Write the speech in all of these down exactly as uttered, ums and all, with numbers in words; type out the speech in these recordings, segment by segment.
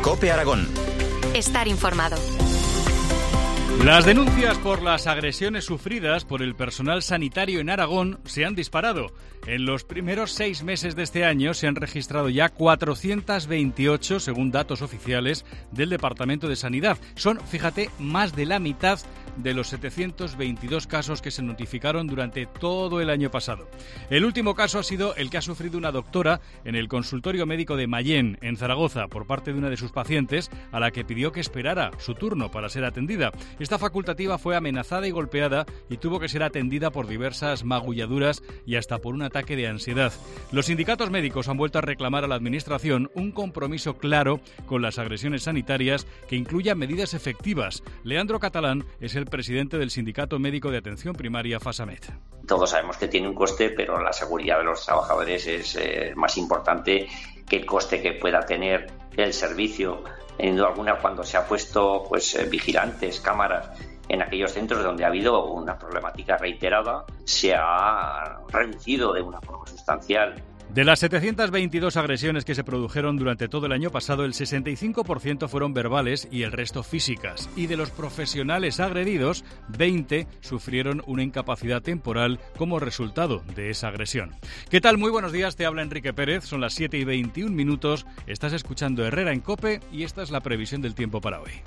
COPE Aragón. Estar informado. Las denuncias por las agresiones sufridas por el personal sanitario en Aragón se han disparado. En los primeros seis meses de este año se han registrado ya cuatrocientos veintiocho, según datos oficiales del Departamento de Sanidad. Son, fíjate, más de la mitad de los setecientos veintidós casos que se notificaron durante todo el año pasado. El último caso ha sido el que ha sufrido una doctora en el consultorio médico de Mayén, en Zaragoza, por parte de una de sus pacientes, a la que pidió que esperara su turno para ser atendida. Esta facultativa fue amenazada y golpeada y tuvo que ser atendida por diversas magulladuras y hasta por un ataque de ansiedad. Los sindicatos médicos han vuelto a reclamar a la Administración un compromiso claro con las agresiones sanitarias que incluya medidas efectivas. Leandro Catalán es el presidente del Sindicato Médico de Atención Primaria FASAMET. Todos sabemos que tiene un coste, pero la seguridad de los trabajadores es eh, más importante que el coste que pueda tener el servicio. En duda alguna, cuando se ha puesto pues eh, vigilantes, cámaras en aquellos centros donde ha habido una problemática reiterada, se ha reducido de una forma sustancial. De las setecientas veintidós agresiones que se produjeron durante todo el año pasado, el sesenta y cinco por ciento fueron verbales y el resto físicas. Y de los profesionales agredidos, veinte sufrieron una incapacidad temporal como resultado de esa agresión. ¿Qué tal? Muy buenos días, te habla Enrique Pérez. Son las siete y veintiún minutos. Estás escuchando Herrera en COPE y esta es la previsión del tiempo para hoy.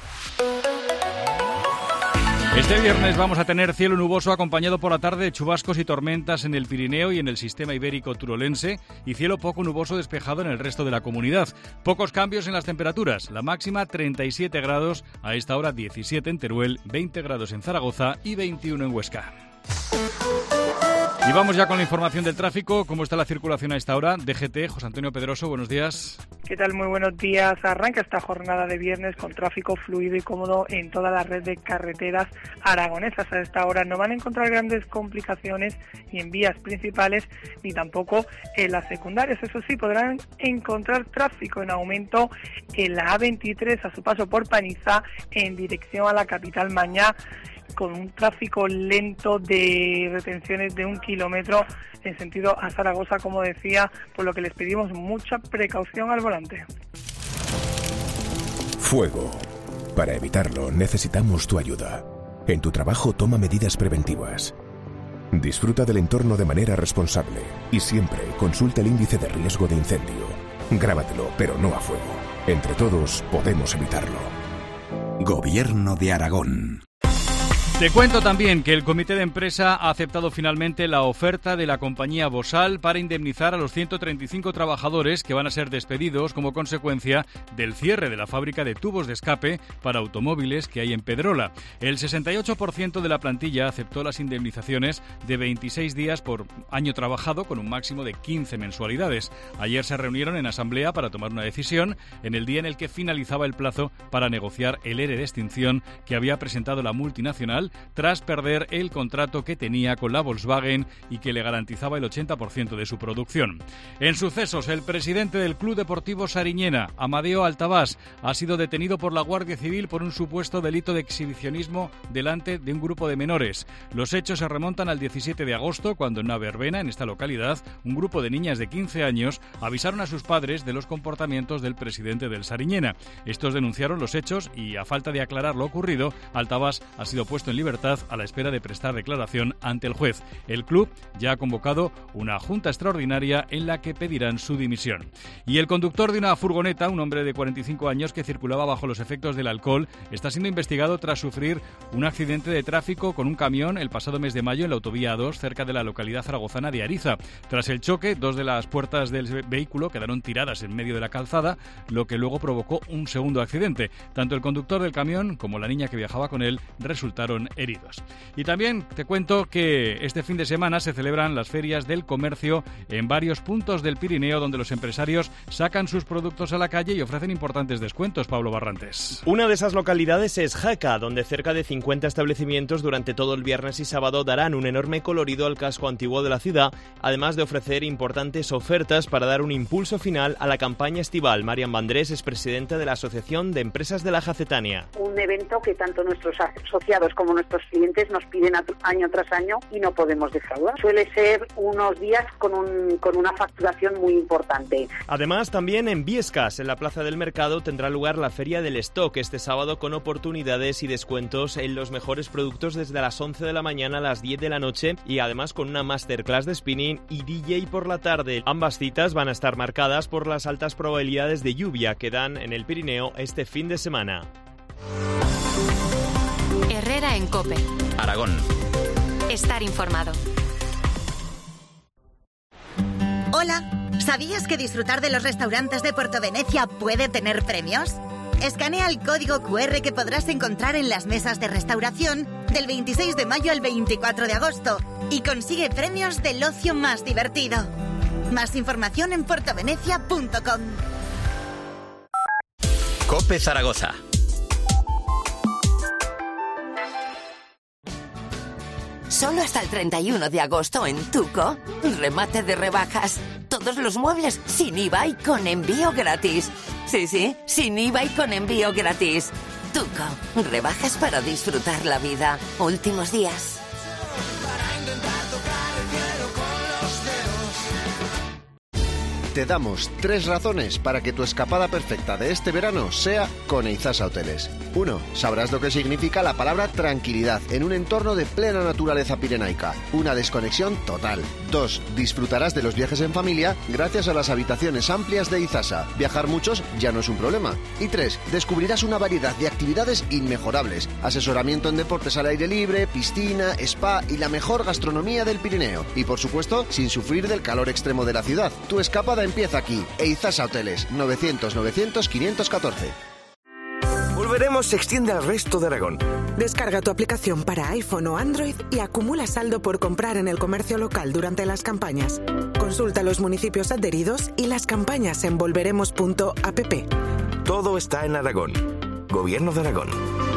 Este viernes vamos a tener cielo nuboso acompañado por la tarde de chubascos y tormentas en el Pirineo y en el sistema ibérico turolense y cielo poco nuboso despejado en el resto de la comunidad. Pocos cambios en las temperaturas. La máxima treinta y siete grados, a esta hora diecisiete en Teruel, veinte grados en Zaragoza y veintiuno en Huesca. Y vamos ya con la información del tráfico. ¿Cómo está la circulación a esta hora? D G T, José Antonio Pedroso, buenos días. ¿Qué tal? Muy buenos días. Arranca esta jornada de viernes con tráfico fluido y cómodo en toda la red de carreteras aragonesas. A esta hora no van a encontrar grandes complicaciones ni en vías principales ni tampoco en las secundarias. Eso sí, podrán encontrar tráfico en aumento en la A veintitrés a su paso por Paniza en dirección a la capital Mañá, con un tráfico lento de retenciones de un kilómetro en sentido a Zaragoza, como decía, por lo que les pedimos mucha precaución al volante. Fuego. Para evitarlo necesitamos tu ayuda. En tu trabajo toma medidas preventivas. Disfruta del entorno de manera responsable y siempre consulta el índice de riesgo de incendio. Grábatelo, pero no a fuego. Entre todos podemos evitarlo. Gobierno de Aragón. Te cuento también que el comité de empresa ha aceptado finalmente la oferta de la compañía Bosal para indemnizar a los ciento treinta y cinco trabajadores que van a ser despedidos como consecuencia del cierre de la fábrica de tubos de escape para automóviles que hay en Pedrola. El sesenta y ocho por ciento de la plantilla aceptó las indemnizaciones de veintiséis días por año trabajado con un máximo de quince mensualidades. Ayer se reunieron en asamblea para tomar una decisión en el día en el que finalizaba el plazo para negociar el ERE de extinción que había presentado la multinacional tras perder el contrato que tenía con la Volkswagen y que le garantizaba el ochenta por ciento de su producción. En sucesos, el presidente del Club Deportivo Sariñena, Amadeo Altabás, ha sido detenido por la Guardia Civil por un supuesto delito de exhibicionismo delante de un grupo de menores. Los hechos se remontan al diecisiete de agosto, cuando en una verbena en esta localidad, un grupo de niñas de quince años avisaron a sus padres de los comportamientos del presidente del Sariñena. Estos denunciaron los hechos y, a falta de aclarar lo ocurrido, Altabás ha sido puesto en libertad a la espera de prestar declaración ante el juez. El club ya ha convocado una junta extraordinaria en la que pedirán su dimisión. Y el conductor de una furgoneta, un hombre de cuarenta y cinco años que circulaba bajo los efectos del alcohol, está siendo investigado tras sufrir un accidente de tráfico con un camión el pasado mes de mayo en la autovía A dos cerca de la localidad zaragozana de Ariza. Tras el choque, dos de las puertas del vehículo quedaron tiradas en medio de la calzada, lo que luego provocó un segundo accidente. Tanto el conductor del camión como la niña que viajaba con él resultaron heridos. Y también te cuento que este fin de semana se celebran las ferias del comercio en varios puntos del Pirineo, donde los empresarios sacan sus productos a la calle y ofrecen importantes descuentos. Pablo Barrantes. Una de esas localidades es Jaca, donde cerca de cincuenta establecimientos durante todo el viernes y sábado darán un enorme colorido al casco antiguo de la ciudad, además de ofrecer importantes ofertas para dar un impulso final a la campaña estival. Marian Vandrés es presidenta de la Asociación de Empresas de la Jacetania. Un evento que tanto nuestros asociados como nuestros clientes nos piden año tras año y no podemos defraudar. Suele ser unos días con, un, con una facturación muy importante. Además, también en Biescas, en la Plaza del Mercado, tendrá lugar la Feria del Stock este sábado con oportunidades y descuentos en los mejores productos desde las once de la mañana a las diez de la noche y además con una masterclass de spinning y D J por la tarde. Ambas citas van a estar marcadas por las altas probabilidades de lluvia que dan en el Pirineo este fin de semana. Herrera en COPE. Aragón. Estar informado. Hola, ¿sabías que disfrutar de los restaurantes de Puerto Venecia puede tener premios? Escanea el código cu erre que podrás encontrar en las mesas de restauración del veintiséis de mayo al veinticuatro de agosto y consigue premios del ocio más divertido. Más información en puertovenecia punto com. COPE Zaragoza. Solo hasta el treinta y uno de agosto en Tuco, remate de rebajas. Todos los muebles sin I V A y con envío gratis. Sí, sí, sin I V A y con envío gratis. Tuco, rebajas para disfrutar la vida. Últimos días. Te damos tres razones para que tu escapada perfecta de este verano sea con Eizasa Hoteles. uno. Sabrás lo que significa la palabra tranquilidad en un entorno de plena naturaleza pirenaica. Una desconexión total. dos. Disfrutarás de los viajes en familia gracias a las habitaciones amplias de Eizasa. Viajar muchos ya no es un problema. Y tres. Descubrirás una variedad de actividades inmejorables. Asesoramiento en deportes al aire libre, piscina, spa y la mejor gastronomía del Pirineo. Y por supuesto, sin sufrir del calor extremo de la ciudad. Tu escapada empieza aquí. Eizasa Hoteles, novecientos novecientos quinientos catorce. Volveremos se extiende al resto de Aragón. Descarga tu aplicación para iPhone o Android y acumula saldo por comprar en el comercio local durante las campañas. Consulta los municipios adheridos y las campañas en volveremos punto app. Todo está en Aragón. Gobierno de Aragón.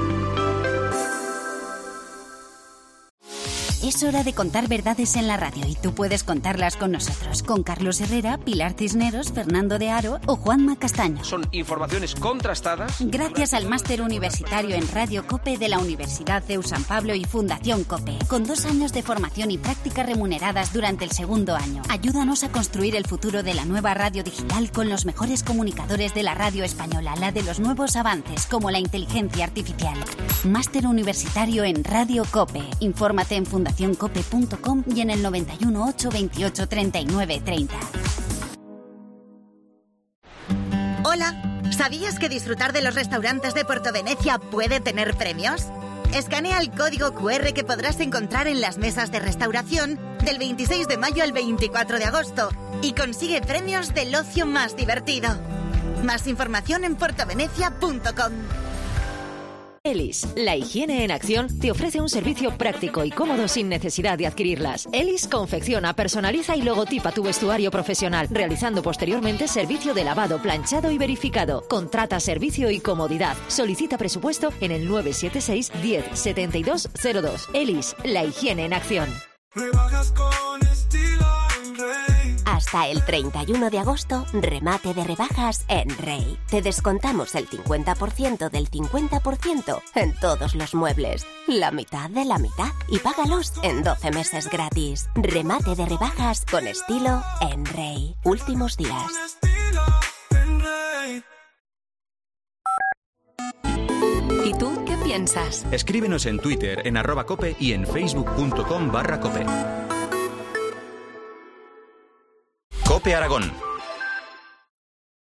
Es hora de contar verdades en la radio y tú puedes contarlas con nosotros, con Carlos Herrera, Pilar Cisneros, Fernando de Aro o Juanma Castaño. Son informaciones contrastadas. Gracias al máster universitario en Radio COPE de la Universidad C E U San Pablo y Fundación COPE, con dos años de formación y prácticas remuneradas durante el segundo año. Ayúdanos a construir el futuro de la nueva radio digital con los mejores comunicadores de la radio española, la de los nuevos avances como la inteligencia artificial. Máster universitario en Radio COPE. Infórmate en fundación cope punto com y en el noventa y uno ocho veintiocho treinta y nueve treinta. Hola, ¿sabías que disfrutar de los restaurantes de Puerto Venecia puede tener premios? Escanea el código cu erre que podrás encontrar en las mesas de restauración del veintiséis de mayo al veinticuatro de agosto y consigue premios del ocio más divertido. Más información en puertovenecia punto com. Elis, la higiene en acción, te ofrece un servicio práctico y cómodo sin necesidad de adquirirlas. Elis confecciona, personaliza y logotipa tu vestuario profesional, realizando posteriormente servicio de lavado, planchado y verificado. Contrata servicio y comodidad. Solicita presupuesto en el nueve siete seis diez setenta y dos cero dos. Elis, la higiene en acción. Rebajas con estilo en Rey. Hasta el treinta y uno de agosto, remate de rebajas en Rey. Te descontamos el cincuenta por ciento del cincuenta por ciento en todos los muebles. La mitad de la mitad. Y págalos en doce meses gratis. Remate de rebajas con estilo en Rey. Últimos días. ¿Y tú qué piensas? Escríbenos en Twitter, en arroba cope y en facebook punto com barra cope. COPE Aragón.